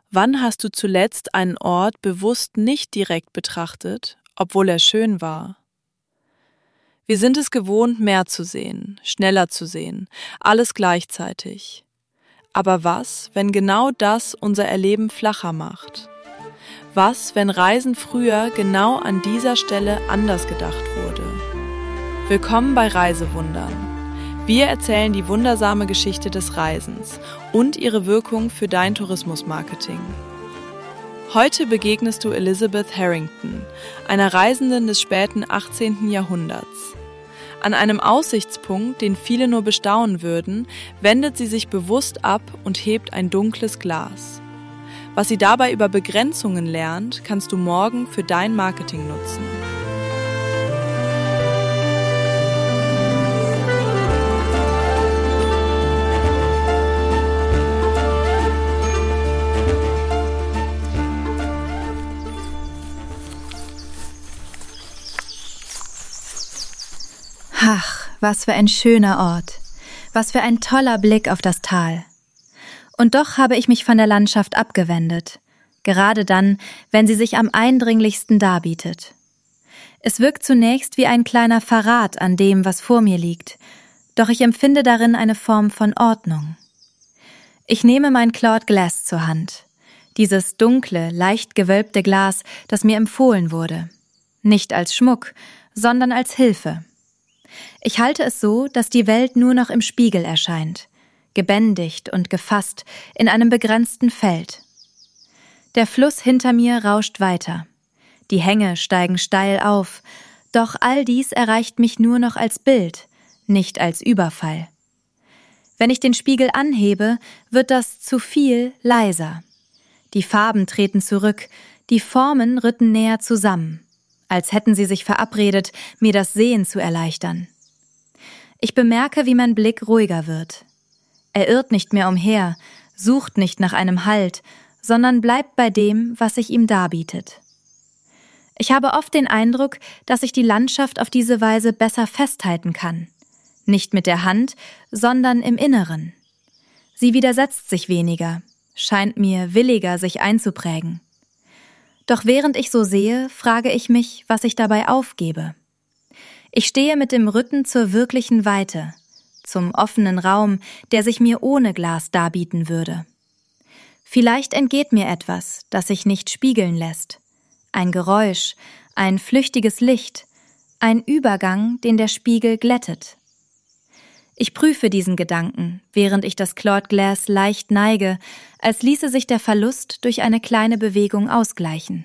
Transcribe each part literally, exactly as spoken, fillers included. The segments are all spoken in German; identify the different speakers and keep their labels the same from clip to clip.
Speaker 1: Wann hast du zuletzt einen Ort bewusst nicht direkt betrachtet, obwohl er schön war? Wir sind es gewohnt, mehr zu sehen, schneller zu sehen, alles gleichzeitig. Aber was, wenn genau das unser Erleben flacher macht? Was, wenn Reisen früher genau an dieser Stelle anders gedacht wurde? Willkommen bei Reisewundern. Wir erzählen die wundersame Geschichte des Reisens und ihre Wirkung für dein Tourismusmarketing. Heute begegnest du Elizabeth Harrington, einer Reisenden des späten achtzehnten Jahrhunderts. An einem Aussichtspunkt, den viele nur bestaunen würden, wendet sie sich bewusst ab und hebt ein dunkles Glas. Was sie dabei über Begrenzungen lernt, kannst du morgen für dein Marketing nutzen.
Speaker 2: Ach, was für ein schöner Ort, was für ein toller Blick auf das Tal. Und doch habe ich mich von der Landschaft abgewendet, gerade dann, wenn sie sich am eindringlichsten darbietet. Es wirkt zunächst wie ein kleiner Verrat an dem, was vor mir liegt, doch ich empfinde darin eine Form von Ordnung. Ich nehme mein Claude Glass zur Hand, dieses dunkle, leicht gewölbte Glas, das mir empfohlen wurde, nicht als Schmuck, sondern als Hilfe. Ich halte es so, dass die Welt nur noch im Spiegel erscheint, gebändigt und gefasst in einem begrenzten Feld. Der Fluss hinter mir rauscht weiter. Die Hänge steigen steil auf, doch all dies erreicht mich nur noch als Bild, nicht als Überfall. Wenn ich den Spiegel anhebe, wird das zu viel leiser. Die Farben treten zurück, die Formen rücken näher zusammen, als hätten sie sich verabredet, mir das Sehen zu erleichtern. Ich bemerke, wie mein Blick ruhiger wird. Er irrt nicht mehr umher, sucht nicht nach einem Halt, sondern bleibt bei dem, was sich ihm darbietet. Ich habe oft den Eindruck, dass ich die Landschaft auf diese Weise besser festhalten kann. Nicht mit der Hand, sondern im Inneren. Sie widersetzt sich weniger, scheint mir williger, sich einzuprägen. Doch während ich so sehe, frage ich mich, was ich dabei aufgebe. Ich stehe mit dem Rücken zur wirklichen Weite, zum offenen Raum, der sich mir ohne Glas darbieten würde. Vielleicht entgeht mir etwas, das sich nicht spiegeln lässt. Ein Geräusch, ein flüchtiges Licht, ein Übergang, den der Spiegel glättet. Ich prüfe diesen Gedanken, während ich das Claude Glass leicht neige, als ließe sich der Verlust durch eine kleine Bewegung ausgleichen.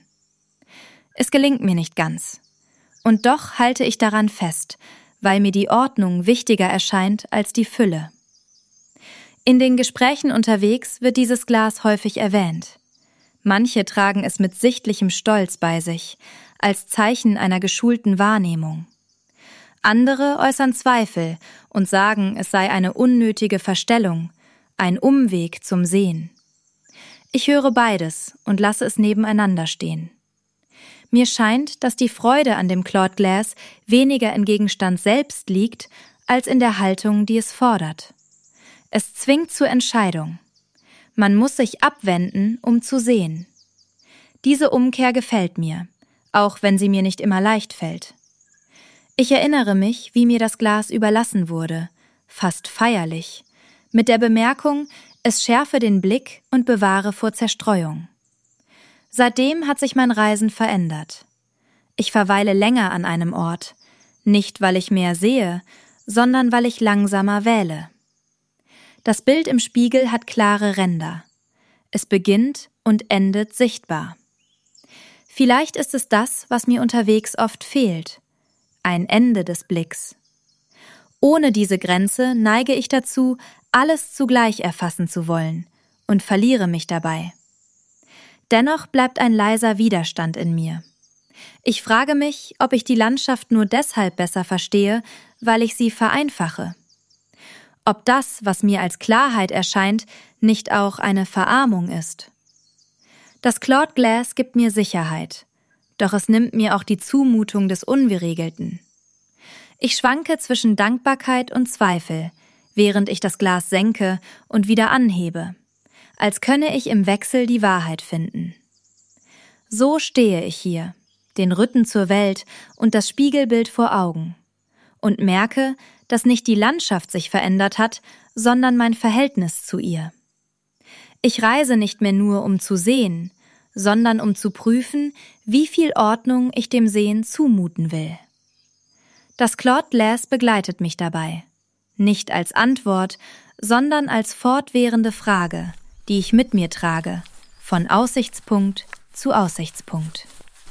Speaker 2: Es gelingt mir nicht ganz. Und doch halte ich daran fest, weil mir die Ordnung wichtiger erscheint als die Fülle. In den Gesprächen unterwegs wird dieses Glas häufig erwähnt. Manche tragen es mit sichtlichem Stolz bei sich, als Zeichen einer geschulten Wahrnehmung. Andere äußern Zweifel und sagen, es sei eine unnötige Verstellung, ein Umweg zum Sehen. Ich höre beides und lasse es nebeneinander stehen. Mir scheint, dass die Freude an dem Claude Glass weniger im Gegenstand selbst liegt, als in der Haltung, die es fordert. Es zwingt zur Entscheidung. Man muss sich abwenden, um zu sehen. Diese Umkehr gefällt mir, auch wenn sie mir nicht immer leicht fällt. Ich erinnere mich, wie mir das Glas überlassen wurde, fast feierlich, mit der Bemerkung, es schärfe den Blick und bewahre vor Zerstreuung. Seitdem hat sich mein Reisen verändert. Ich verweile länger an einem Ort, nicht weil ich mehr sehe, sondern weil ich langsamer wähle. Das Bild im Spiegel hat klare Ränder. Es beginnt und endet sichtbar. Vielleicht ist es das, was mir unterwegs oft fehlt. Ein Ende des Blicks. Ohne diese Grenze neige ich dazu, alles zugleich erfassen zu wollen und verliere mich dabei. Dennoch bleibt ein leiser Widerstand in mir. Ich frage mich, ob ich die Landschaft nur deshalb besser verstehe, weil ich sie vereinfache. Ob das, was mir als Klarheit erscheint, nicht auch eine Verarmung ist. Das Claude Glass gibt mir Sicherheit, doch es nimmt mir auch die Zumutung des Ungeregelten. Ich schwanke zwischen Dankbarkeit und Zweifel, während ich das Glas senke und wieder anhebe. als könne ich im Wechsel die Wahrheit finden. So stehe ich hier, den Rücken zur Welt und das Spiegelbild vor Augen, und merke, dass nicht die Landschaft sich verändert hat, sondern mein Verhältnis zu ihr. Ich reise nicht mehr nur, um zu sehen, sondern um zu prüfen, wie viel Ordnung ich dem Sehen zumuten will. Das Claude Glass begleitet mich dabei, nicht als Antwort, sondern als fortwährende Frage, die ich mit mir trage, von Aussichtspunkt zu Aussichtspunkt.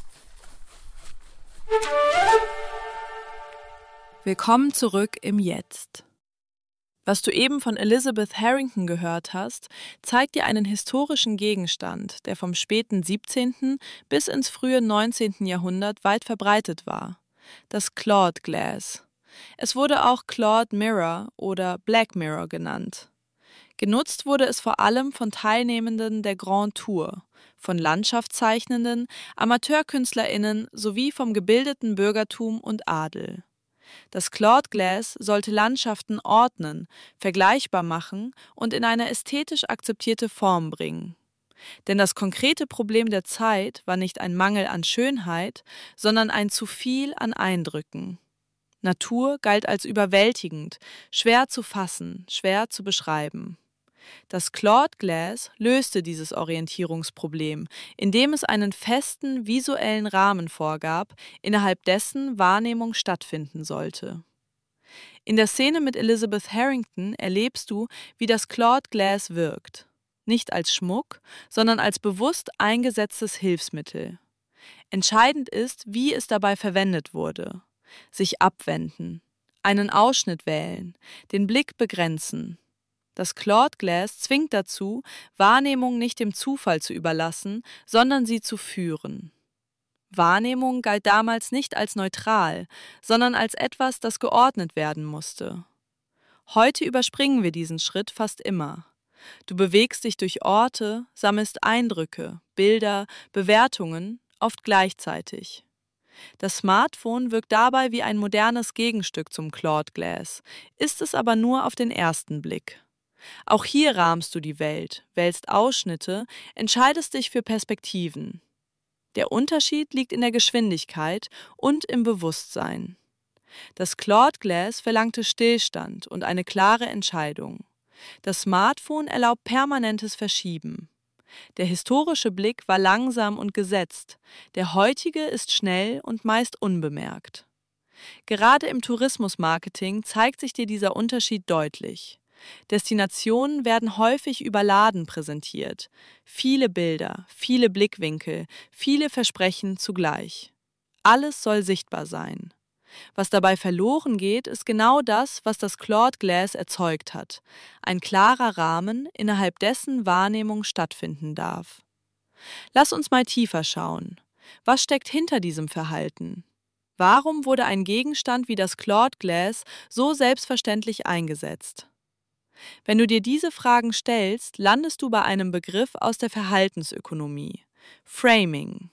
Speaker 1: Willkommen zurück im Jetzt. Was du eben von Elizabeth Harrington gehört hast, zeigt dir einen historischen Gegenstand, der vom späten siebzehnten bis ins frühe neunzehnten Jahrhundert weit verbreitet war: das Claude Glass. Es wurde auch Claude Mirror oder Black Mirror genannt. Genutzt wurde es vor allem von Teilnehmenden der Grand Tour, von Landschaftszeichnenden, AmateurkünstlerInnen sowie vom gebildeten Bürgertum und Adel. Das Claude Glass sollte Landschaften ordnen, vergleichbar machen und in eine ästhetisch akzeptierte Form bringen. Denn das konkrete Problem der Zeit war nicht ein Mangel an Schönheit, sondern ein zu viel an Eindrücken. Natur galt als überwältigend, schwer zu fassen, schwer zu beschreiben. Das Claude Glass löste dieses Orientierungsproblem, indem es einen festen visuellen Rahmen vorgab, innerhalb dessen Wahrnehmung stattfinden sollte. In der Szene mit Elizabeth Harrington erlebst du, wie das Claude Glass wirkt. Nicht als Schmuck, sondern als bewusst eingesetztes Hilfsmittel. Entscheidend ist, wie es dabei verwendet wurde. Sich abwenden, einen Ausschnitt wählen, den Blick begrenzen. Das Claude Glass zwingt dazu, Wahrnehmung nicht dem Zufall zu überlassen, sondern sie zu führen. Wahrnehmung galt damals nicht als neutral, sondern als etwas, das geordnet werden musste. Heute überspringen wir diesen Schritt fast immer. Du bewegst dich durch Orte, sammelst Eindrücke, Bilder, Bewertungen, oft gleichzeitig. Das Smartphone wirkt dabei wie ein modernes Gegenstück zum Claude Glass, ist es aber nur auf den ersten Blick. Auch hier rahmst du die Welt, wählst Ausschnitte, entscheidest dich für Perspektiven. Der Unterschied liegt in der Geschwindigkeit und im Bewusstsein. Das Claude Glass verlangte Stillstand und eine klare Entscheidung. Das Smartphone erlaubt permanentes Verschieben. Der historische Blick war langsam und gesetzt, der heutige ist schnell und meist unbemerkt. Gerade im Tourismusmarketing zeigt sich dir dieser Unterschied deutlich. Destinationen werden häufig überladen präsentiert. Viele Bilder, viele Blickwinkel, viele Versprechen zugleich. Alles soll sichtbar sein. Was dabei verloren geht, ist genau das, was das Claude Glass erzeugt hat. Ein klarer Rahmen, innerhalb dessen Wahrnehmung stattfinden darf. Lass uns mal tiefer schauen. Was steckt hinter diesem Verhalten? Warum wurde ein Gegenstand wie das Claude Glass so selbstverständlich eingesetzt? Wenn du dir diese Fragen stellst, landest du bei einem Begriff aus der Verhaltensökonomie: Framing.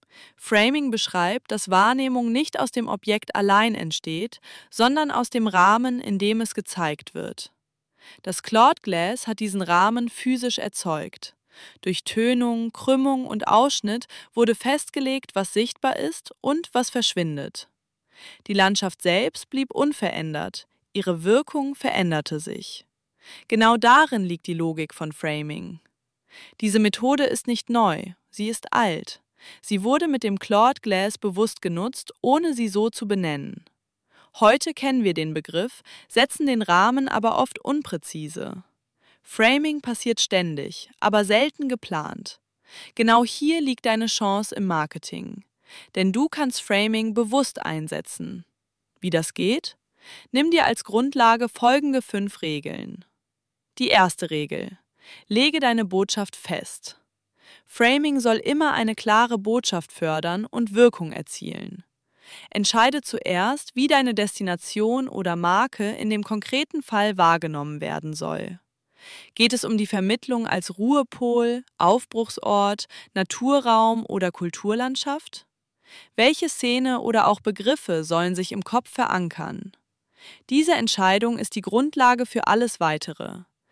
Speaker 1: Framing beschreibt, dass Wahrnehmung nicht aus dem Objekt allein entsteht, sondern aus dem Rahmen, in dem es gezeigt wird. Das Claude Glass hat diesen Rahmen physisch erzeugt. Durch Tönung, Krümmung und Ausschnitt wurde festgelegt, was sichtbar ist und was verschwindet. Die Landschaft selbst blieb unverändert, ihre Wirkung veränderte sich. Genau darin liegt die Logik von Framing. Diese Methode ist nicht neu, sie ist alt. Sie wurde mit dem Claude Glass bewusst genutzt, ohne sie so zu benennen. Heute kennen wir den Begriff, setzen den Rahmen aber oft unpräzise. Framing passiert ständig, aber selten geplant. Genau hier liegt deine Chance im Marketing. Denn du kannst Framing bewusst einsetzen. Wie das geht? Nimm dir als Grundlage folgende fünf Regeln. Die erste Regel: Lege deine Botschaft fest. Framing soll immer eine klare Botschaft fördern und Wirkung erzielen. Entscheide zuerst, wie deine Destination oder Marke in dem konkreten Fall wahrgenommen werden soll. Geht es um die Vermittlung als Ruhepol, Aufbruchsort, Naturraum oder Kulturlandschaft? Welche Szene oder auch Begriffe sollen sich im Kopf verankern? Diese Entscheidung ist die Grundlage für alles Weitere.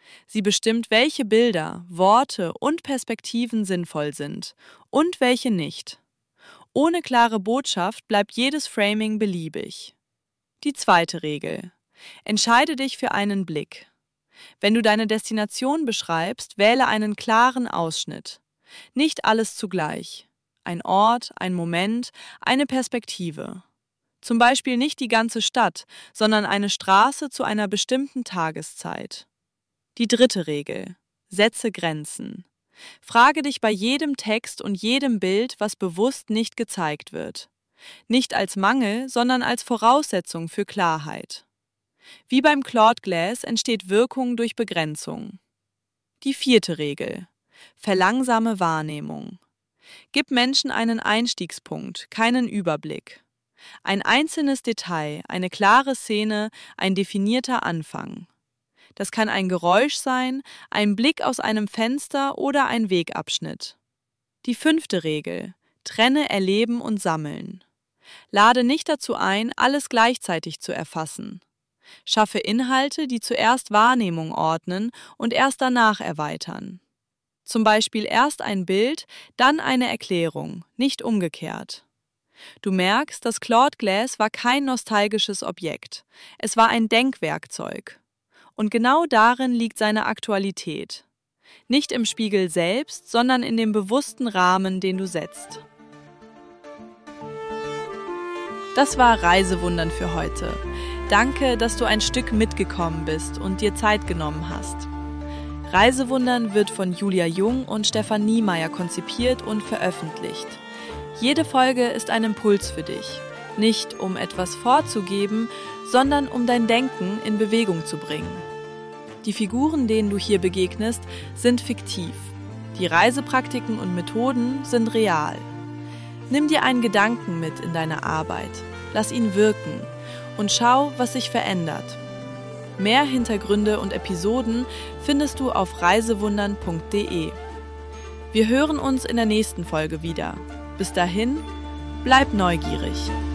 Speaker 1: Sie bestimmt, welche Bilder, Worte und Perspektiven sinnvoll sind und welche nicht. Ohne klare Botschaft bleibt jedes Framing beliebig. Die zweite Regel: Entscheide dich für einen Blick. Wenn du deine Destination beschreibst, wähle einen klaren Ausschnitt. Nicht alles zugleich. Ein Ort, ein Moment, eine Perspektive. Zum Beispiel nicht die ganze Stadt, sondern eine Straße zu einer bestimmten Tageszeit. Die dritte Regel: Setze Grenzen. Frage dich bei jedem Text und jedem Bild, was bewusst nicht gezeigt wird. Nicht als Mangel, sondern als Voraussetzung für Klarheit. Wie beim Claude Glass entsteht Wirkung durch Begrenzung. Die vierte Regel: Verlangsame Wahrnehmung. Gib Menschen einen Einstiegspunkt, keinen Überblick. Ein einzelnes Detail, eine klare Szene, ein definierter Anfang. Das kann ein Geräusch sein, ein Blick aus einem Fenster oder ein Wegabschnitt. Die fünfte Regel: Trenne Erleben und Sammeln. Lade nicht dazu ein, alles gleichzeitig zu erfassen. Schaffe Inhalte, die zuerst Wahrnehmung ordnen und erst danach erweitern. Zum Beispiel erst ein Bild, dann eine Erklärung, nicht umgekehrt. Du merkst, das Claude Glass war kein nostalgisches Objekt. Es war ein Denkwerkzeug. Und genau darin liegt seine Aktualität. Nicht im Spiegel selbst, sondern in dem bewussten Rahmen, den du setzt. Das war Reisewundern für heute. Danke, dass du ein Stück mitgekommen bist und dir Zeit genommen hast. Reisewundern wird von Julia Jung und Stefan Niemeyer konzipiert und veröffentlicht. Jede Folge ist ein Impuls für dich. Nicht um etwas vorzugeben, sondern um dein Denken in Bewegung zu bringen. Die Figuren, denen du hier begegnest, sind fiktiv. Die Reisepraktiken und Methoden sind real. Nimm dir einen Gedanken mit in deine Arbeit, lass ihn wirken und schau, was sich verändert. Mehr Hintergründe und Episoden findest du auf reisewundern punkt de. Wir hören uns in der nächsten Folge wieder. Bis dahin, bleib neugierig.